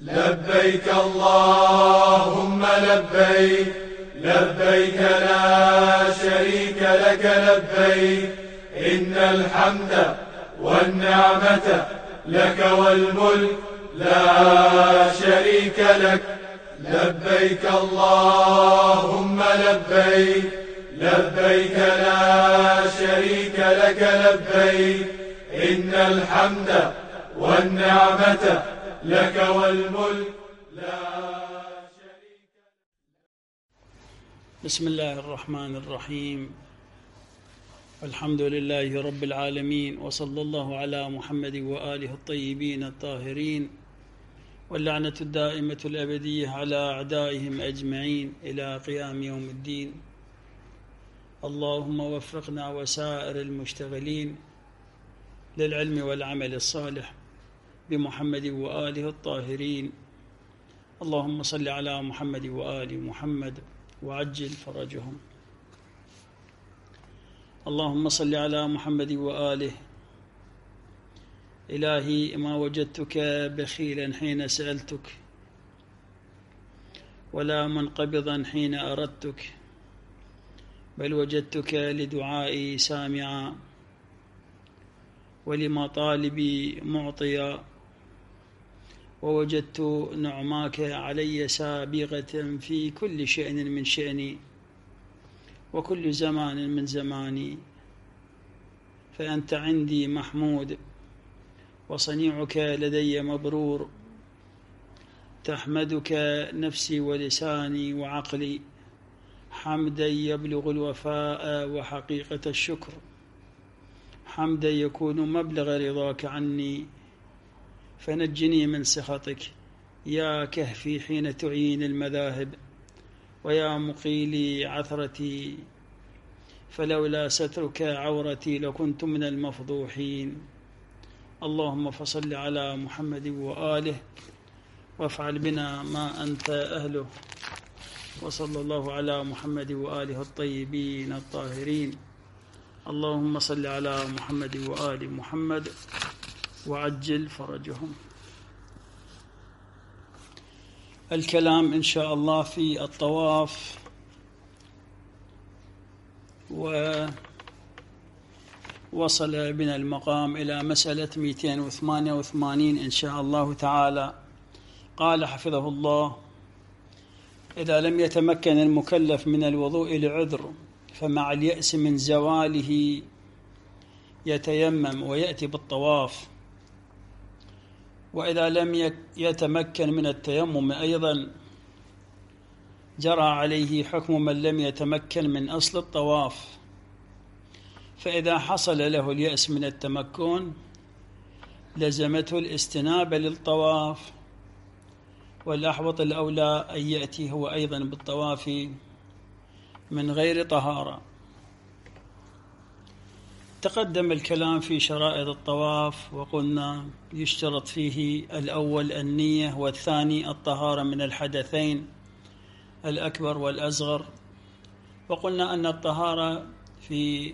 لبيك اللهم لبيك، لبيك لا شريك لك لبيك، إن الحمد والنعمة لك والملك لا شريك لك. لبيك اللهم لبيك، لبيك لا شريك لك لبيك، إن الحمد والنعمة لك والملك لا شريك لك. بسم الله الرحمن الرحيم. الحمد لله رب العالمين، وصلى الله على محمد وآله الطيبين الطاهرين، واللعنة الدائمة الأبدية على أعدائهم أجمعين إلى قيام يوم الدين. اللهم وفقنا وسائر المشتغلين للعلم والعمل الصالح بمحمد وآله الطاهرين. اللهم صل على محمد وآل محمد وعجل فرجهم. اللهم صل على محمد وآله. إلهي ما وجدتك بخيلا حين سألتك، ولا منقبضا حين أردتك، بل وجدتك لدعائي سامعا، ولمطالبي معطيا، ووجدت نعماك علي سابغة في كل شأن من شأني وكل زمان من زماني، فأنت عندي محمود، وصنيعك لدي مبرور، تحمدك نفسي ولساني وعقلي حمدا يبلغ الوفاء وحقيقة الشكر، حمدا يكون مبلغ رضاك عني، فنجني من سخطك يا كهفي حين تعين المذاهب، ويا مقيلي عثرتي، فلولا سترك عورتي لكنت من المفضوحين. اللهم فصل على محمد وآله، وافعل بنا ما أنت أهله، وصلى الله على محمد وآله الطيبين الطاهرين. اللهم صل على محمد وآل محمد وعجل فرجهم. الكلام إن شاء الله في الطواف، ووصل بنا المقام إلى مسألة 288 إن شاء الله تعالى. قال حفظه الله: إذا لم يتمكن المكلف من الوضوء لعذر، فمع اليأس من زواله يتيمم ويأتي بالطواف. وإذا لم يتمكن من التيمم أيضا جرى عليه حكم من لم يتمكن من أصل الطواف. فإذا حصل له اليأس من التمكن لزمته الاستنابة للطواف، والأحوط الأولى أن يأتي هو أيضا بالطواف من غير طهارة. تقدم الكلام في شرائط الطواف، وقلنا يشترط فيه الأول النية، والثاني الطهارة من الحدثين الأكبر والأصغر. وقلنا أن الطهارة في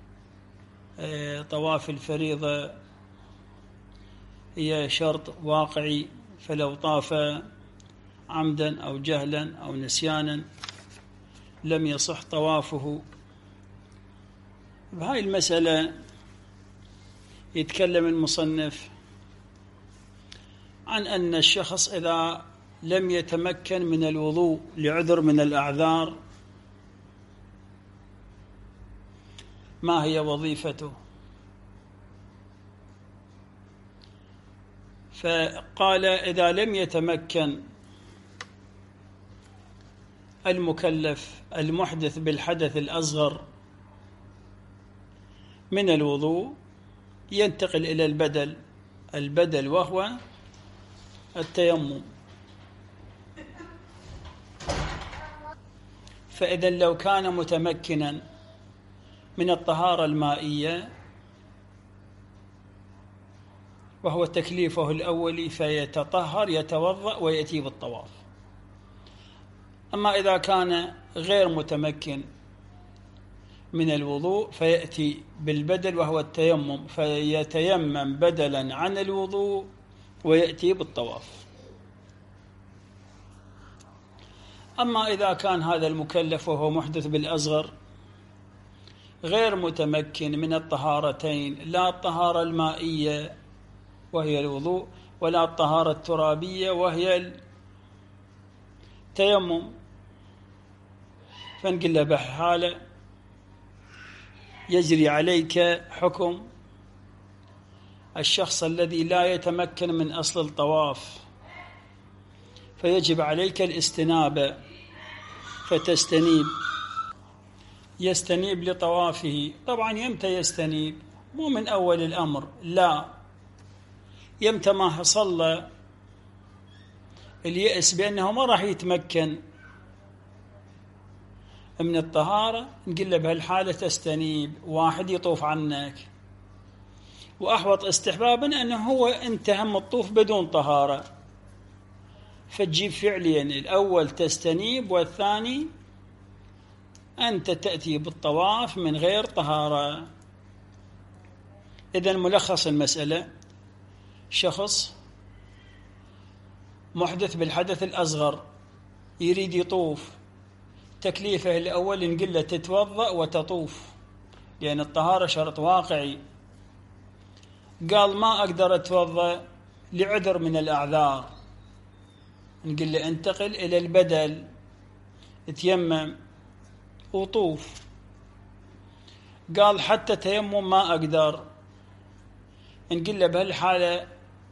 طواف الفريضة هي شرط واقعي، فلو طاف عمدا أو جهلا أو نسيانا لم يصح طوافه. بهاي المسألة يتكلم المصنف عن أن الشخص إذا لم يتمكن من الوضوء لعذر من الأعذار ما هي وظيفته. فقال: إذا لم يتمكن المكلف المحدث بالحدث الأصغر من الوضوء ينتقل إلى البدل وهو التيمم. فإذا لو كان متمكنا من الطهارة المائية وهو تكليفه الأولي فيتطهر يتوضأ ويأتي بالطواف. أما إذا كان غير متمكن من الوضوء فيأتي بالبدل وهو التيمم، فيتيمم بدلا عن الوضوء ويأتي بالطواف. أما إذا كان هذا المكلف وهو محدث بالأصغر غير متمكن من الطهارتين، لا الطهارة المائية وهي الوضوء ولا الطهارة الترابية وهي التيمم، فنقول له بحالة يجري عليك حكم الشخص الذي لا يتمكن من أصل الطواف، فيجب عليك الاستنابة، فتستنيب، يستنيب لطوافه. طبعا يمتى يستنيب؟ مو من أول الأمر، لا، يمتى ما حصل له اليأس بأنه ما راح يتمكن من الطهارة، نقول له بهالحالة تستنيب، واحد يطوف عنك، وأحوط استحبابا أنه هو أنت هم الطوف بدون طهارة، فتجيب فعليا الأول تستنيب والثاني أنت تأتي بالطواف من غير طهارة. إذن ملخص المسألة: شخص محدث بالحدث الأصغر يريد يطوف، تكليفه الأول نقول له تتوضأ وتطوف، لأن الطهارة شرط واقعي. قال ما أقدر أتوضأ لعذر من الأعذار، نقول له انتقل إلى البدل، تيمم وطوف. قال حتى تيمم ما أقدر، نقول له بهالحالة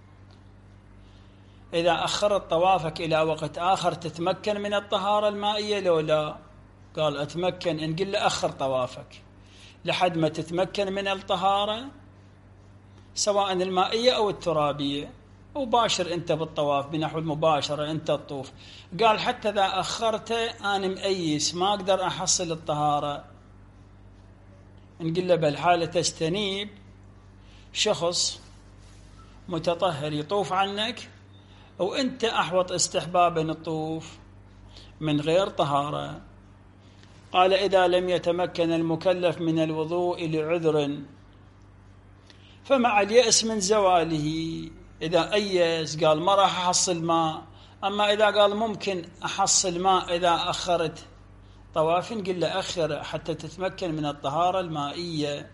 إذا أخرت طوافك إلى وقت آخر تتمكن من الطهارة المائية لو لا؟ قال أتمكن، نقول له أخر طوافك لحد ما تتمكن من الطهارة سواء المائية أو الترابية، وباشر أنت بالطواف بنحو المباشرة أنت الطوف. قال حتى إذا أخرت أنا مأيس ما أقدر أحصل الطهارة، نقول له بالحالة تستنيب. شخص متطهر يطوف عنك وأنت أحوط استحبابا الطوف من غير طهارة. قال إذا لم يتمكن المكلف من الوضوء لعذر فمع اليأس من زواله، إذا أيس قال ما راح أحصل ماء، أما إذا قال ممكن أحصل ماء إذا أخرت طواف، نقول له أخر حتى تتمكن من الطهارة المائية.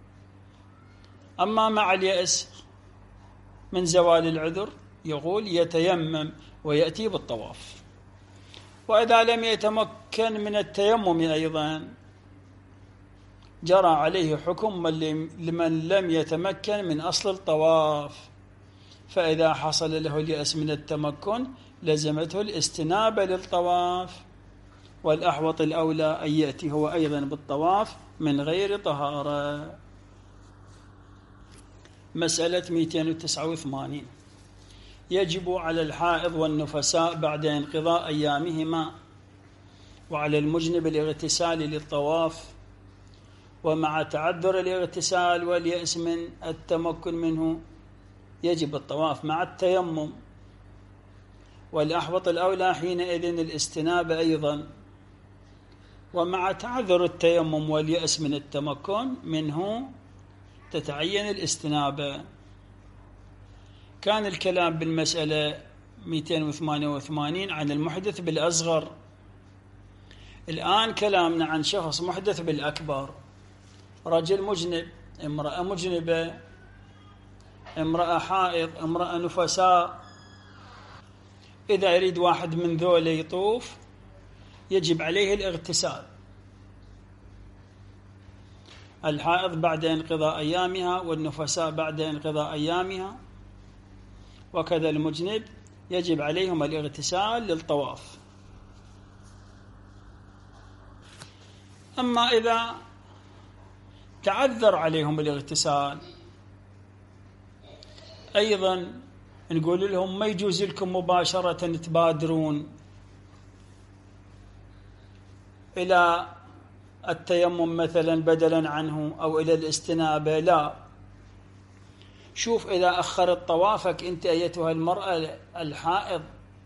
أما مع اليأس من زوال العذر يقول يتيمم ويأتي بالطواف. وإذا لم يتمكن من التيمم أيضا جرى عليه حكم لمن لم يتمكن من أصل الطواف، فإذا حصل له اليأس من التمكن لزمته الاستنابة للطواف، والأحوط الأولى أن يأتي هو أيضا بالطواف من غير طهارة. مسألة 289: يجب على الحائض والنفساء بعد انقضاء أيامهما وعلى المجنب الاغتسال للطواف، ومع تعذر الاغتسال واليأس من التمكن منه يجب الطواف مع التيمم، والأحوط الأولى حينئذ الاستنابة أيضا، ومع تعذر التيمم واليأس من التمكن منه تتعين الاستنابة. كان الكلام بالمسألة 288 عن المحدث بالأصغر، الآن كلامنا عن شخص محدث بالأكبر، رجل مجنب، امرأة مجنبة، امرأة حائض، امرأة نفساء. إذا يريد واحد من ذولا يطوف يجب عليه الاغتسال، الحائض بعد انقضاء أيامها والنفساء بعد انقضاء أيامها، وكذا المجنب يجب عليهم الاغتسال للطواف. أما إذا تعذر عليهم الاغتسال أيضا نقول لهم ما يجوز لكم مباشرة تبادرون إلى التيمم مثلا بدلا عنه أو إلى الاستنابة، لا، شوف إذا أخرت طوافك أنت أيتها المرأة الحائض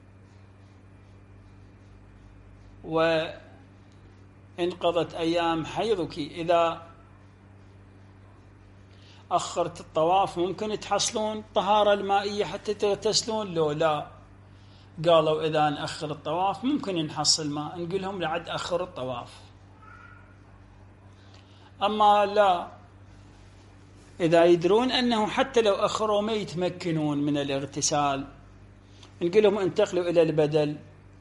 وانقضت أيام حيضك، إذا أخرت الطواف ممكن تحصلون طهارة المائية حتى تغتسلون؟ لو لا، قالوا إذا نأخر الطواف ممكن نحصل ماء، نقول لهم لعد أخر الطواف. أما لا، إذا يدرون أنه حتى لو أخروا ما يتمكنون من الاغتسال، نقول لهم انتقلوا إلى البدل،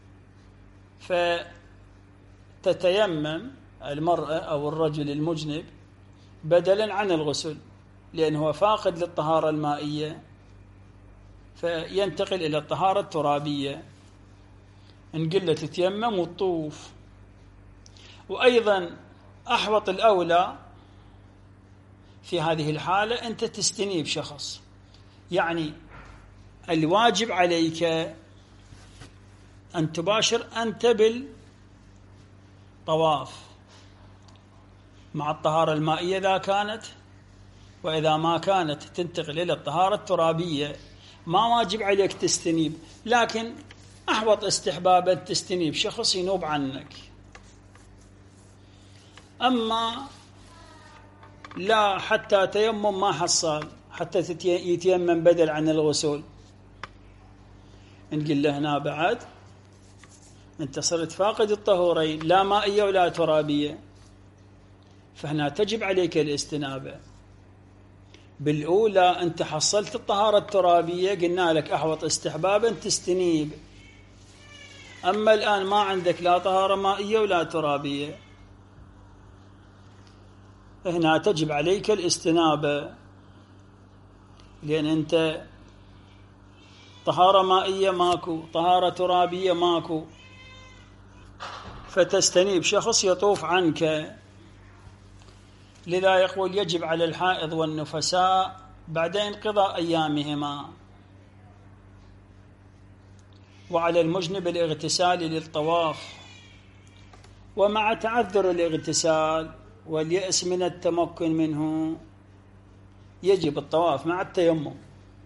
فتتيمم المرأة أو الرجل المجنب بدلا عن الغسل، لأنه فاقد للطهارة المائية، فينتقل إلى الطهارة الترابية، نقول له تتيمم وتطوف. وأيضا أحوط الأولى في هذه الحالة أنت تستنيب شخص، يعني الواجب عليك أن تباشر أنت بالطواف مع الطهارة المائية إذا كانت، وإذا ما كانت تنتقل إلى الطهارة الترابية. ما واجب عليك تستنيب، لكن أحوط استحبابا تستنيب شخص ينوب عنك. أما لا، حتى تيمم ما حصل، حتى يتيمم بدل عن الغسل، نقول له هنا بعد أنت صرت فاقد الطهورين، لا مائية ولا ترابية، فهنا تجب عليك الاستنابة. بالأولى أنت حصلت الطهارة الترابية، قلنا لك أحوط استحبابا تستنيب. أما الآن ما عندك لا طهارة مائية ولا ترابية، هنا تجب عليك الاستنابة، لأن أنت طهارة مائية ماكو، طهارة ترابية ماكو، فتستنيب شخص يطوف عنك. لذا يقول يجب على الحائض والنفساء بعد انقضاء أيامهما، وعلى المجنب الاغتسال للطواف، ومع تعذر الاغتسال واليأس من التمكن منه يجب الطواف مع التيمم.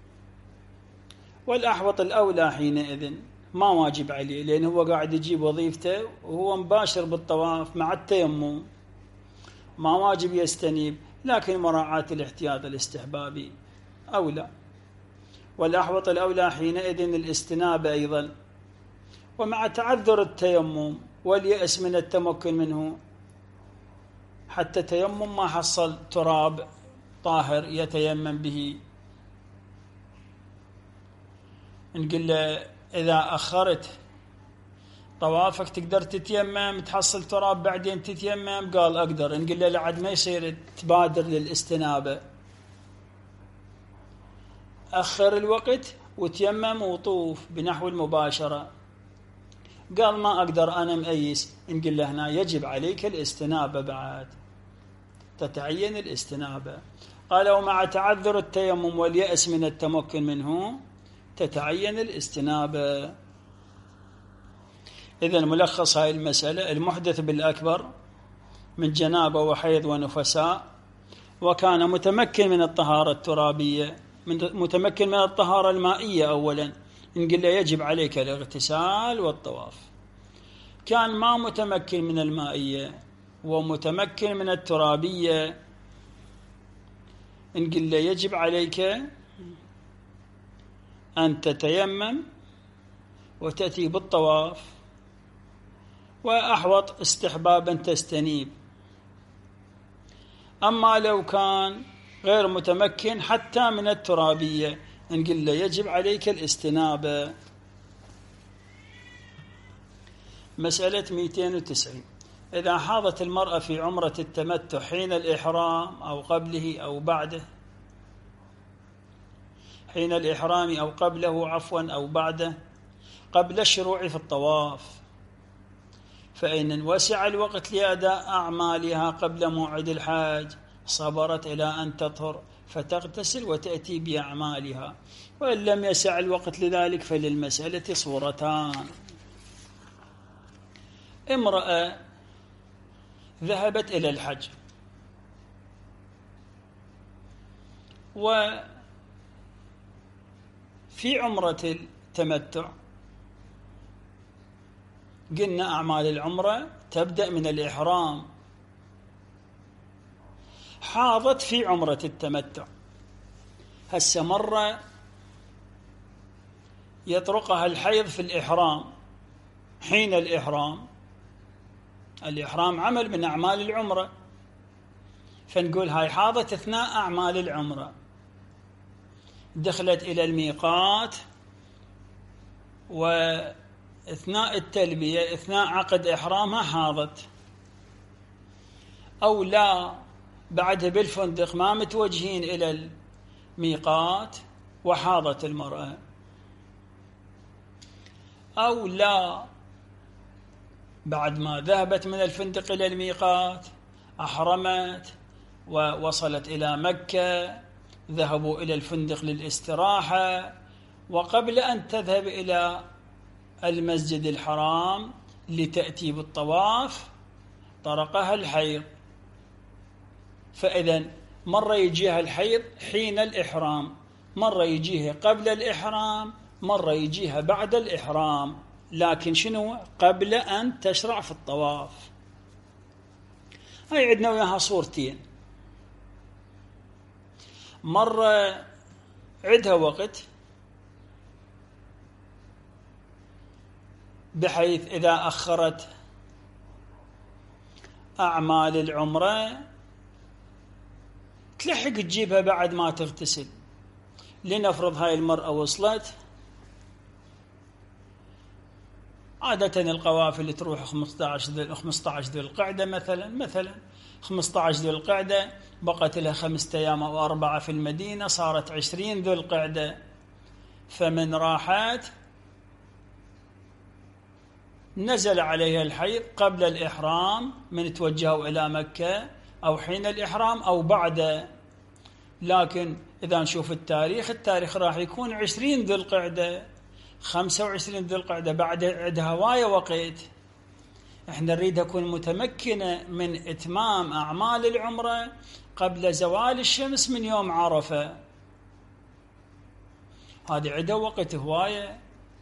والأحوط الأولى حينئذ ما واجب عليه، لأنه هو قاعد يجيب وظيفته وهو مباشر بالطواف مع التيمم، ما واجب يستنيب، لكن مراعاة الاحتياط الاستحبابي أولى. والأحوط الأولى حينئذ الاستنابة أيضا، ومع تعذر التيمم واليأس من التمكن منه، حتى تيمم ما حصل تراب طاهر يتيمم به، نقول له إذا أخرت طوافك تقدر تتيمم تحصل تراب بعدين تتيمم، قال أقدر، نقول له لعد ما يصير تبادر للاستنابة، أخر الوقت وتيمم وطوف بنحو المباشرة. قال ما أقدر أنا مأيس، نقول له هنا يجب عليك الاستنابة، بعد تتعين الاستنابة. قال ومع تعذر التيمم واليأس من التمكن منه تتعين الاستنابة. إذن ملخص هاي المسألة: المحدث بالأكبر من جنابة وحيض ونفساء، وكان متمكن من الطهارة الترابية، متمكن من الطهارة المائية أولا، نقول له يجب عليك الاغتسال والطواف. كان ما متمكن من المائية ومتمكن من الترابية، نقول له يجب عليك أن تتيمم وتأتي بالطواف، وأحوط استحبابا تستنيب. أما لو كان غير متمكن حتى من الترابية، نقول له يجب عليك الاستنابة. مسألة 290: إذا حاضت المرأة في عمرة التمتع حين الإحرام أو قبله أو بعده، حين الإحرام أو قبله عفوا أو بعده، قبل الشروع في الطواف، فإن وسع الوقت لأداء أعمالها قبل موعد الحاج صبرت إلى أن تطهر فتغتسل وتأتي بأعمالها، وإن لم يسع الوقت لذلك فللمسألة صورتان: امرأة ذهبت إلى الحج وفي عمرة التمتع، قلنا أعمال العمرة تبدأ من الإحرام، حاضت في عمرة التمتع، هسه مرة يطرقها الحيض في الإحرام. حين الإحرام عمل من أعمال العمرة، فنقول هاي حاضت أثناء أعمال العمرة، دخلت إلى الميقات وأثناء التلبية أثناء عقد إحرامها حاضت، أو لا بعدها بالفندق ما متوجهين إلى الميقات وحاضت المرأة، أو لا بعد ما ذهبت من الفندق إلى الميقات أحرمت ووصلت إلى مكة، ذهبوا إلى الفندق للاستراحة، وقبل أن تذهب إلى المسجد الحرام لتأتي بالطواف طرقها الحيض. فإذا مرة يجيها الحيض حين الإحرام، مرة يجيها قبل الإحرام، مرة يجيها بعد الإحرام، لكن شنو؟ قبل أن تشرع في الطواف. هاي عندنا وياها صورتين، مرة عندها وقت بحيث إذا أخرت أعمال العمرة تلحق تجيبها بعد ما تغتسل. لنفرض هاي المرأة وصلت، عادة القوافل تروح 15 ذو القعدة مثلا 15 ذو القعدة، بقت لها 5 أيام أو 4 في المدينة، صارت 20 ذو القعدة، فمن راحت نزل عليها الحيض قبل الإحرام من توجهوا إلى مكة، أو حين الإحرام أو بعد. لكن إذا نشوف التاريخ راح يكون 20 ذو القعدة، 25 ذو القعدة، بعد عندها هواية وقت. احنا نريد أكون متمكنة من إتمام أعمال العمرة قبل زوال الشمس من يوم عرفة. هذه عندها وقت هواية.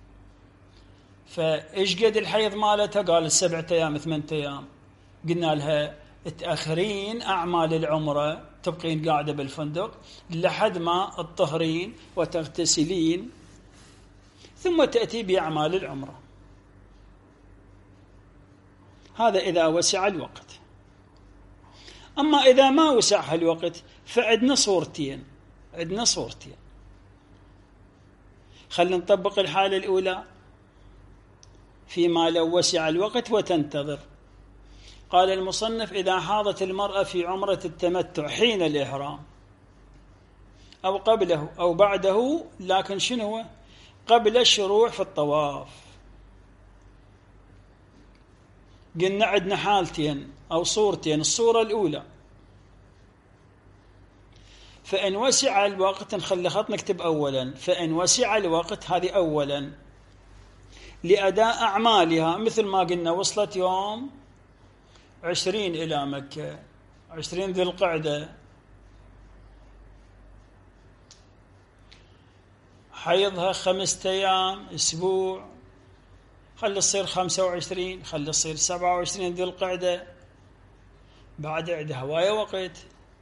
فإيش قد الحيض مالتها؟ قال 7 أيام 8 أيام. قلنا لها تأخرين أعمال العمرة، تبقين قاعدة بالفندق لحد ما تطهرين وتغتسلين، ثم تأتي بأعمال العمرة. هذا إذا وسع الوقت. أما إذا ما وسع الوقت فعندنا صورتين. خلينا نطبق الحالة الأولى فيما لو وسع الوقت وتنتظر. قال المصنف: إذا حاضت المرأة في عمرة التمتع حين الإحرام أو قبله أو بعده، لكن شنو قبل الشروع في الطواف. قلنا عندنا حالتين أو صورتين. الصورة الأولى: فإن وسع الوقت، نخلي خط نكتب أولا، فإن وسع الوقت هذه أولا لأداء أعمالها، مثل ما قلنا وصلت يوم 20 إلى مكة، 20 ذي القعدة، حيضها 5 أيام أسبوع، خلي تصير 25، خلي تصير 27 ذي القعدة، بعد عندها هواية وقت.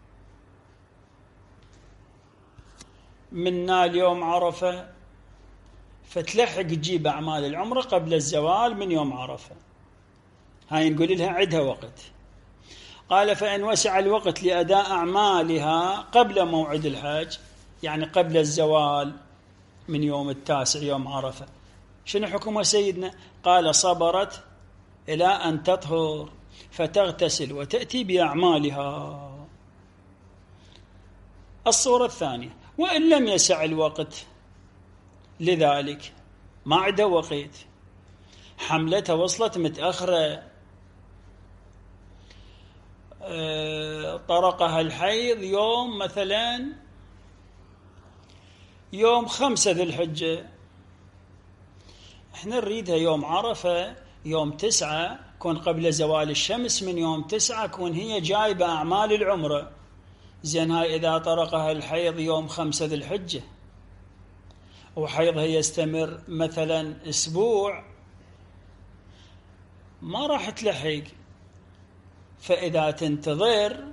منا اليوم عرفة، فتلحق تجيب أعمال العمرة قبل الزوال من يوم عرفة. هاي نقول لها عندها وقت. قال: فإن وسع الوقت لأداء أعمالها قبل موعد الحج، يعني قبل الزوال من يوم 9 يوم عرفة، شنو حكمها سيدنا؟ قال: صبرت إلى أن تطهر فتغتسل وتأتي بأعمالها. الصورة الثانية: وإن لم يسع الوقت لذلك، ما عندها وقت، حملتها وصلت متأخرة، طرقها الحيض يوم مثلا يوم 5 ذي الحجة، احنا نريدها يوم عرفة يوم 9، كون قبل زوال الشمس من يوم 9، كون هي جايبة أعمال العمرة. زين، هاي إذا طرقها الحيض يوم 5 ذي الحجة وحيضها يستمر مثلا أسبوع، ما راح تلحق. فإذا تنتظر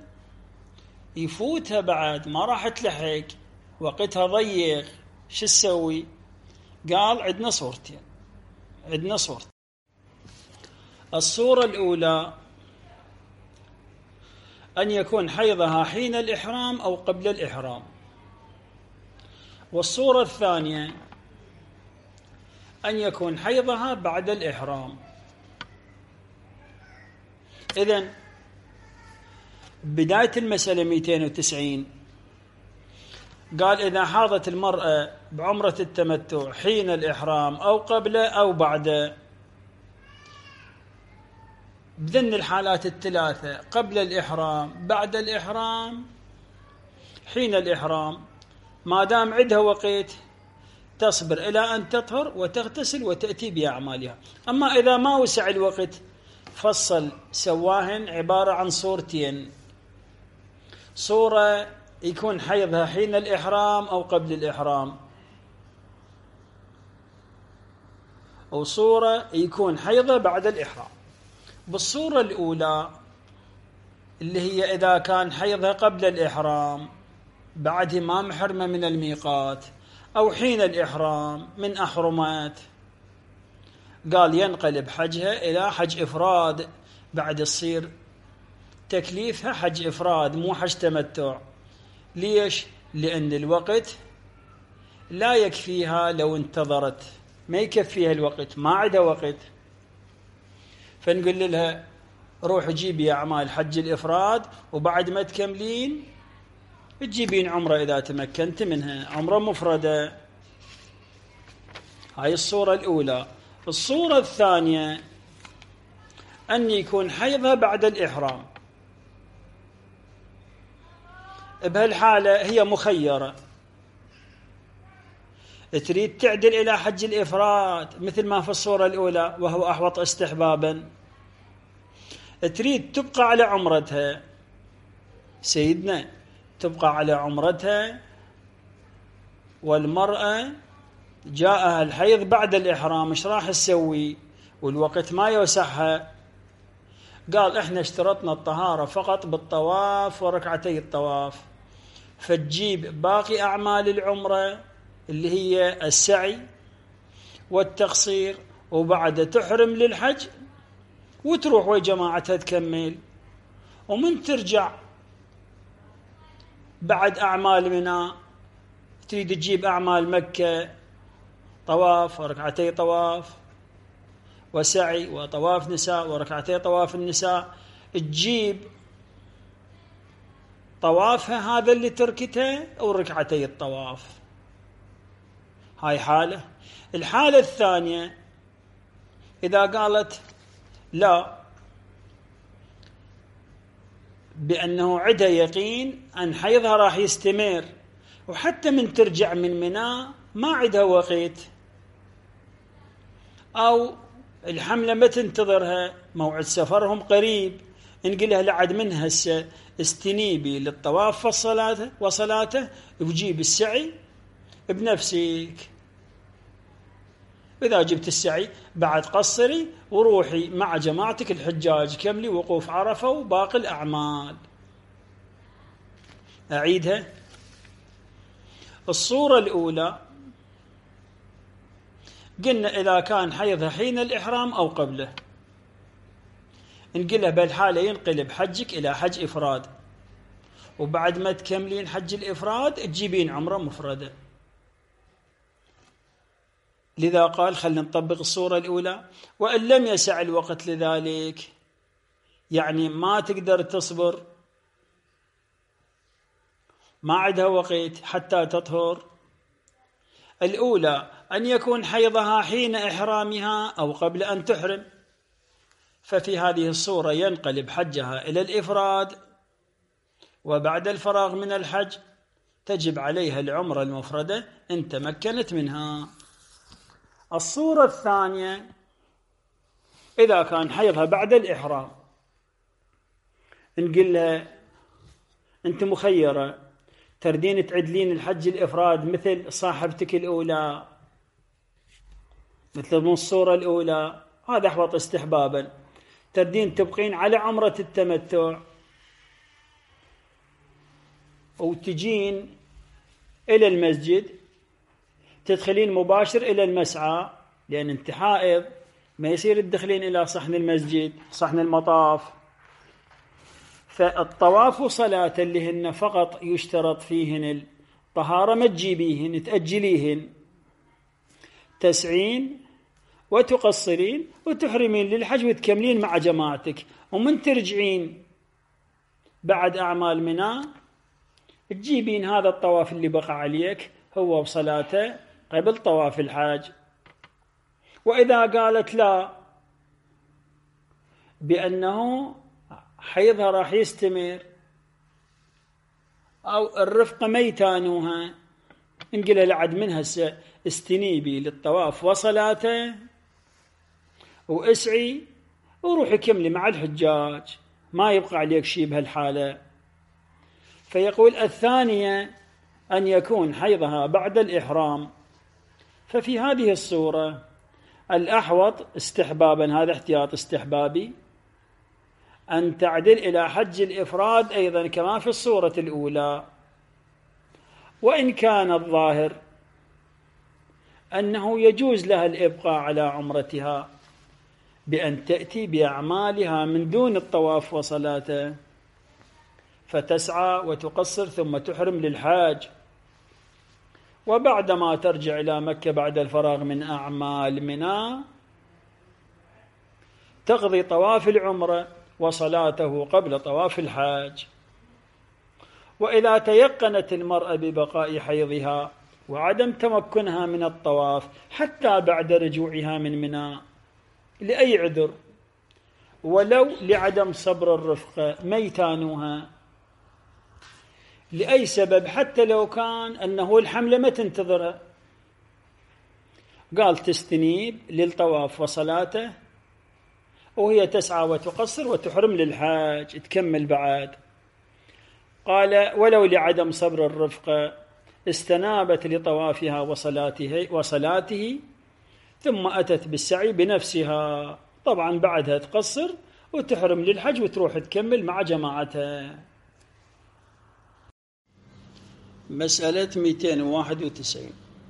يفوتها بعد، ما راح تلحق، وقتها ضيق. شو تسوي؟ قال عندنا صورتين. الصورة الأولى أن يكون حيضها حين الإحرام أو قبل الإحرام، والصورة الثانية أن يكون حيضها بعد الإحرام. إذن بداية المسألة 290 قال إذا حاضت المرأة بعمرة التمتع حين الإحرام أو قبله أو بعده، بذن الحالات الثلاثة قبل الإحرام بعد الإحرام حين الإحرام، ما دام عندها وقت تصبر إلى أن تطهر وتغتسل وتأتي بأعمالها. أما إذا ما وسع الوقت فصل سواهن عبارة عن صورتين: صورة يكون حيضها حين الإحرام أو قبل الإحرام، أو صورة يكون حيضها بعد الإحرام. بالصورة الأولى اللي هي إذا كان حيضها قبل الإحرام بعد ما محرمة من الميقات أو حين الإحرام من أحرمات، قال ينقلب حجها إلى حج إفراد، بعد يصير تكليفها حج إفراد مو حج تمتع. ليش؟ لأن الوقت لا يكفيها لو انتظرت، ما يكفيها الوقت، ما عندها وقت، فنقول لها روح جيبي أعمال حج الإفراد وبعد ما تكملين تجيبين عمرة إذا تمكنت منها، عمرة مفردة. هاي الصورة الأولى. الصورة الثانية أن يكون حيضها بعد الإحرام. بهالحالة هي مخيرة، تريد تعدل إلى حج الإفراد مثل ما في الصورة الأولى وهو أحوط استحبابا، تريد تبقى على عمرتها، سيدنا تبقى على عمرتها، والمرأة جاءها الحيض بعد الإحرام، ايش راح تسوي والوقت ما يوسعها؟ قال احنا اشترطنا الطهارة فقط بالطواف وركعتي الطواف، فتجيب باقي أعمال العمرة اللي هي السعي والتقصير، وبعد تحرم للحج وتروح ويا جماعتها تكمل، ومن ترجع بعد أعمال منى تريد تجيب أعمال مكة، طواف وركعتي طواف وسعي وطواف نساء وركعتي طواف النساء، تجيب طوافها هذا اللي تركته أو ركعتي الطواف. هاي حالة. الحالة الثانية إذا قالت لا، بأنه عندها يقين أن حيضها راح يستمر، وحتى من ترجع من منى ما عندها وقت، أو الحملة ما تنتظرها، موعد سفرهم قريب، نقلها لعد من هسه استنيبي للطواف وصلاته وجيب السعي بنفسك. إذا جبت السعي بعد قصري وروحي مع جماعتك الحجاج كملي وقوف عرفة وباقي الأعمال. أعيدها. الصورة الأولى قلنا إذا كان حيضها حين الإحرام أو قبله، نقلها بالحالة ينقلب حجك إلى حج إفراد، وبعد ما تكملين حج الإفراد تجيبين عمرة مفردة. لذا قال خلينا نطبق الصورة الأولى. وإن لم يسع الوقت لذلك، يعني ما تقدر تصبر، ما عندها وقت حتى تطهر. الأولى أن يكون حيضها حين إحرامها أو قبل أن تحرم، ففي هذه الصورة ينقلب حجها إلى الإفراد، وبعد الفراغ من الحج تجب عليها العمرة المفردة إن تمكنت منها. الصورة الثانية إذا كان حيضها بعد الإحرام، نقول لها أنت مخيرة، تردين تعدلين الحج الإفراد مثل صاحبتك الأولى، مثل من الصورة الأولى، هذا أحوط استحبابا، تردين تبقين على عمرة التمتع وتجين إلى المسجد تدخلين مباشر إلى المسعى، لأن أنت حائض ما يصير تدخلين إلى صحن المسجد صحن المطاف. فالطواف وصلاة اللي هن فقط يشترط فيهن الطهارة، ما تجيبيهن تأجليهن، تسعين وتقصرين وتحرمين للحج وتكملين مع جماعتك. ومن ترجعين بعد أعمال منى تجيبين هذا الطواف اللي بقى عليك هو بصلاته قبل طواف الحاج. وإذا قالت لا بأنه حيضها راح يستمر أو الرفقة ميتانوها، نقول لعد من هسه استنيبي للطواف وصلاته واسعي وروحي كملي مع الحجاج، ما يبقى عليك شيء بهالحالة. فيقول الثانية أن يكون حيضها بعد الإحرام. ففي هذه الصورة الأحوط استحبابا، هذا احتياط استحبابي، أن تعدل إلى حج الإفراد أيضا كما في الصورة الأولى. وإن كان الظاهر أنه يجوز لها الإبقاء على عمرتها بأن تأتي بأعمالها من دون الطواف وصلاته، فتسعى وتقصر ثم تحرم للحاج، وبعدما ترجع إلى مكة بعد الفراغ من أعمال منى تقضي طواف العمرة وصلاته قبل طواف الحاج. وإذا تيقنت المرأة ببقاء حيضها وعدم تمكنها من الطواف حتى بعد رجوعها من منى لأي عذر، ولو لعدم صبر الرفقة ميتانوها لأي سبب، حتى لو كان أنه الحملة ما تنتظرها، قال تستنيب للطواف وصلاته وهي تسعى وتقصر وتحرم للحاج تكمل بعد. قال ولو لعدم صبر الرفقة استنابت لطوافها وصلاته ثم أتت بالسعي بنفسها، طبعا بعدها تقصر وتحرم للحج وتروح تكمل مع جماعتها. مسألة 291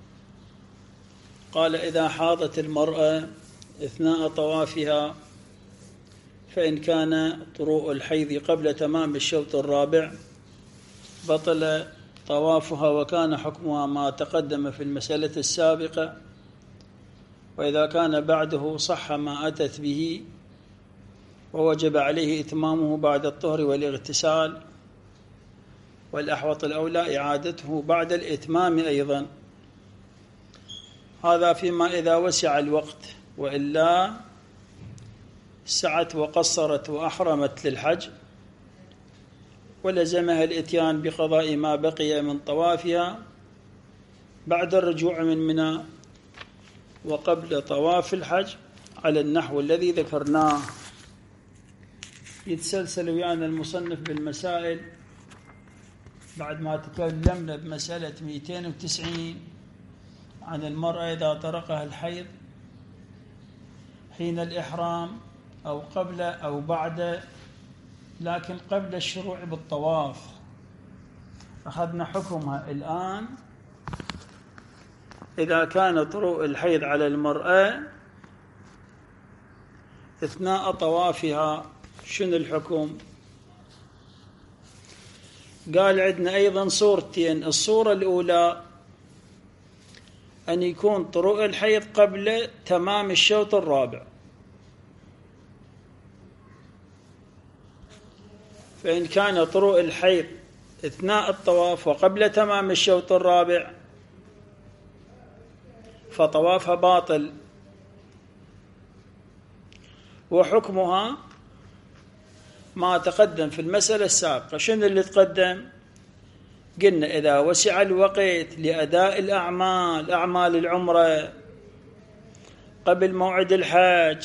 قال إذا حاضت المرأة أثناء طوافها فإن كان طروء الحيض قبل تمام الشوط الرابع بطل طوافها وكان حكمها ما تقدم في المسألة السابقة، وإذا كان بعده صح ما أتت به ووجب عليه إتمامه بعد الطهر والاغتسال، والأحوط الأولى إعادته بعد الإتمام أيضا. هذا فيما إذا وسع الوقت، وإلا سعت وقصرت وأحرمت للحج ولزمها الإتيان بقضاء ما بقي من طوافها بعد الرجوع من منى وقبل طواف الحج على النحو الذي ذكرناه. يتسلسل ويانا المصنف بالمسائل بعد ما تكلمنا بمسألة 290 عن المرأة إذا طرقها الحيض حين الإحرام أو قبل أو بعد، لكن قبل الشروع بالطواف. أخذنا حكمها الآن إذا كان طروء الحيض على المرأة أثناء طوافها شنو الحكم؟ قال عندنا أيضا صورتين. الصورة الأولى أن يكون طروء الحيض قبل تمام الشوط الرابع، فإن كان طروء الحيض أثناء الطواف وقبل تمام الشوط الرابع فطوافها باطل، وحكمها ما تقدم في المسألة السابقة. شنو اللي تقدم؟ قلنا إذا وسع الوقت لأداء الأعمال، أعمال العمرة قبل موعد الحاج،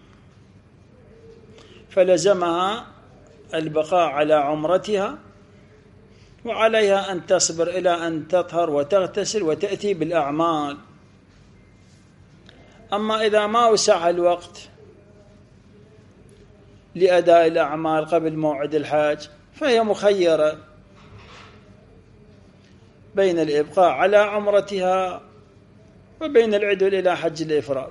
فلزمها البقاء على عمرتها وعليها أن تصبر إلى أن تطهر وتغتسل وتأتي بالأعمال. أما إذا ما وسع الوقت لأداء الأعمال قبل موعد الحاج فهي مخيرة بين الإبقاء على عمرتها وبين العدل إلى حج الإفراد.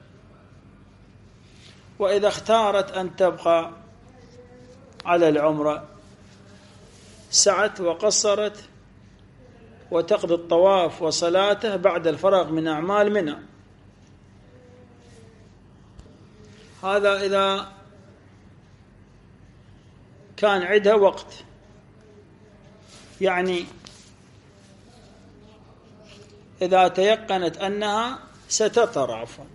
وإذا اختارت أن تبقى على العمرة سعت وقصرت وتقضي الطواف وصلاته بعد الفراغ من أعمال منى. هذا إذا كان عندها وقت، يعني إذا تيقنت أنها ستطهر عفوا.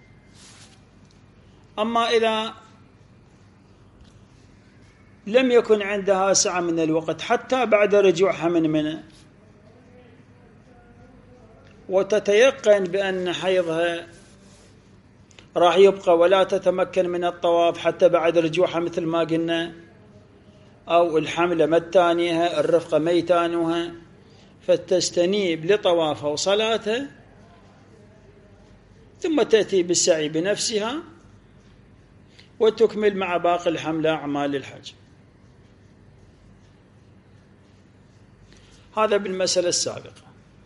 أما إذا لم يكن عندها سعة من الوقت حتى بعد رجوعها من منى، وتتيقن بأن حيضها راح يبقى ولا تتمكن من الطواف حتى بعد رجوعها مثل ما قلنا، أو الحملة متانيها الرفقة ميتانها، فتستنيب لطوافها وصلاتها ثم تأتي بالسعي بنفسها وتكمل مع باقي الحملة أعمال الحج. هذا بالمسألة السابقة.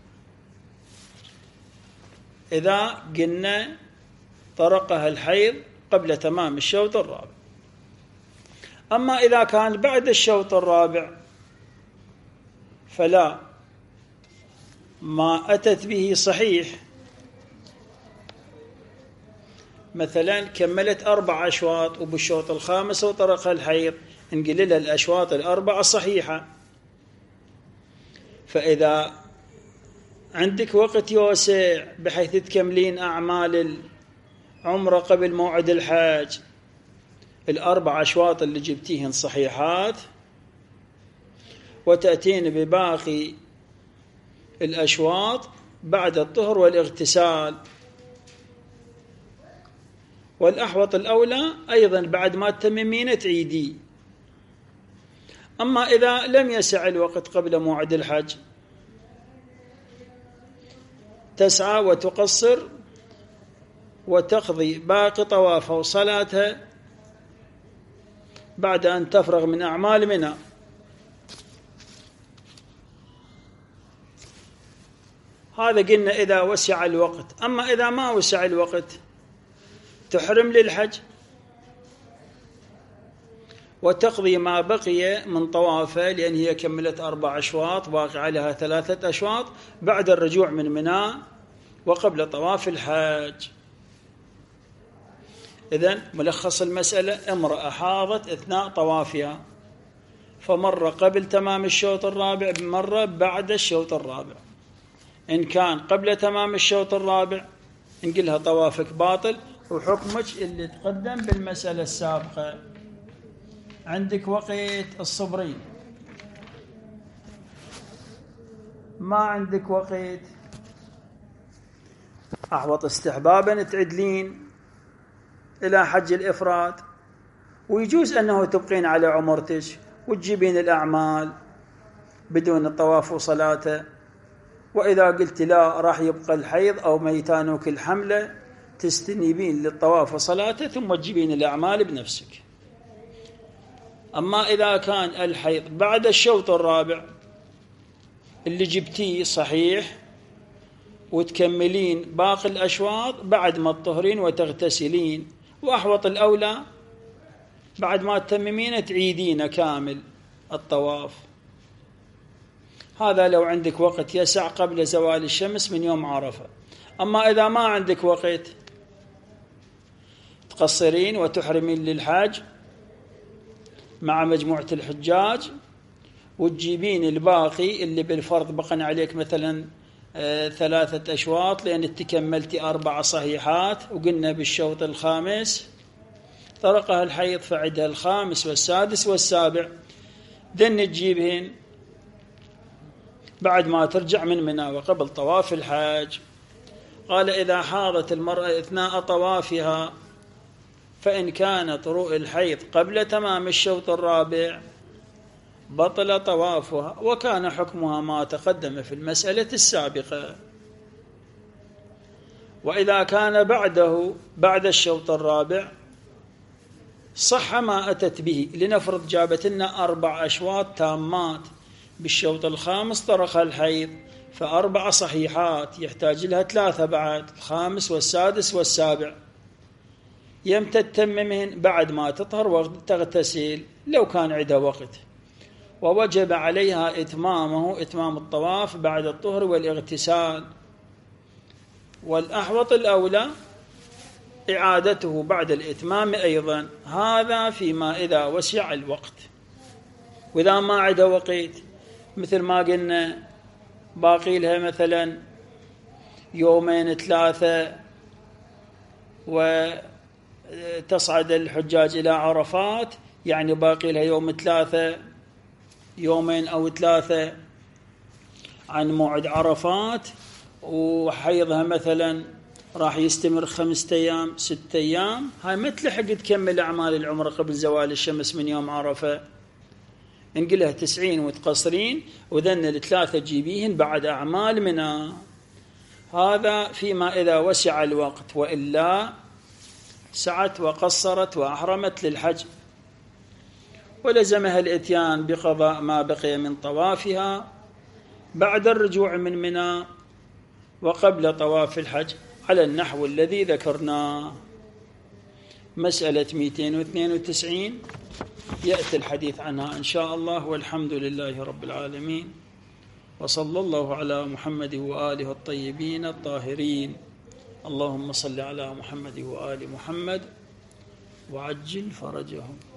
إذا قلنا طرقها الحيض قبل تمام الشوط الرابع. أما إذا كان بعد الشوط الرابع فلا، ما أتت به صحيح. مثلا كملت 4 أشواط وبالشوط الخامس وطرقها الحيض، نقول لها الأشواط 4 صحيحة. فإذا عندك وقت يوسع بحيث تكملين أعمال العمرة قبل موعد الحج، 4 أشواط اللي جبتيهن صحيحات، وتأتين بباقي الأشواط بعد الطهر والاغتسال. والأحوط الأولى أيضا بعد ما تتممين تعيدي. أما إذا لم يسع الوقت قبل موعد الحج تسعى وتقصر وتقضي باقي طوافها وصلاتها بعد أن تفرغ من أعمال منى. هذا قلنا إذا وسع الوقت. أما إذا ما وسع الوقت تحرم للحج وتقضي ما بقي من طوافه، لأن هي كملت 4 أشواط باقي عليها 3 أشواط بعد الرجوع من منى وقبل طواف الحج. إذن ملخص المسألة: امرأة حاضت أثناء طوافها، فمرة قبل تمام الشوط الرابع بمرة بعد الشوط الرابع. إن كان قبل تمام الشوط الرابع نقلها طوافك باطل، وحكمك اللي تقدم بالمسألة السابقة. عندك وقت الصبرين، ما عندك وقت، أحوط استحبابا تعدلين إلى حج الإفراد، ويجوز أنه تبقين على عمرتك وتجيبين الأعمال بدون الطواف وصلاته. وإذا قلت لا راح يبقى الحيض أو ميتانك الحملة تستنيبين للطواف وصلاته ثم تجيبين الأعمال بنفسك. أما إذا كان الحيض بعد الشوط الرابع اللي جبتيه صحيح وتكملين باقي الأشواط بعد ما تطهرين وتغتسلين، وأحوط الأولى بعد ما تتممين تعيدين كامل الطواف. هذا لو عندك وقت يسع قبل زوال الشمس من يوم عرفة. أما إذا ما عندك وقت تقصرين وتحرمين للحج مع مجموعة الحجاج وتجيبين الباقي اللي بالفرض بقن عليك مثلا 3 أشواط، لأن تكملتي 4 صحيحات، وقلنا بالشوط الخامس طرقها الحيض فعدها الخامس والسادس والسابع، دن تجيبهن بعد ما ترجع من منى وقبل طواف الحج. قال: إذا حاضت المرأة أثناء طوافها فإن كان طروء الحيض قبل تمام الشوط الرابع بطل طوافها، وكان حكمها ما تقدم في المسألة السابقة. وإذا كان بعده بعد الشوط الرابع صح ما أتت به. لنفرض جابت لنا 4 أشواط تامات بالشوط الخامس طرقها الحيض، ف4 صحيحات يحتاج لها 3 بعد، الخامس والسادس والسابع. يمتى تتممهن؟ بعد ما تطهر وتغتسل لو كان عندها وقت. ووجب عليها إتمام الطواف بعد الطهر والاغتسال، والأحوط الأولى إعادته بعد الإتمام أيضا، هذا فيما إذا وسع الوقت. وإذا ما عندها وقت مثل ما قلنا باقي لها مثلا 2 3 وتصعد الحجاج إلى عرفات، يعني باقي لها يوم 3 2 أو 3 عن موعد عرفات، وحيضها مثلا راح يستمر 5 أيام 6 أيام، هاي ما تلحق تكمل أعمال العمرة قبل زوال الشمس من يوم عرفة. نقلها 90 وتقصرين، وذن 3 جيبيهن بعد أعمال منى. هذا فيما إذا وسع الوقت، وإلا سعت وقصرت وأحرمت للحج، ولزمها الإتيان بقضاء ما بقي من طوافها بعد الرجوع من منى وقبل طواف الحج على النحو الذي ذكرناه. مسألة 292 يأتي الحديث عنها إن شاء الله، والحمد لله رب العالمين، وصلى الله على محمد وآله الطيبين الطاهرين. اللهم صل على محمد وآل محمد وعجل فرجهم.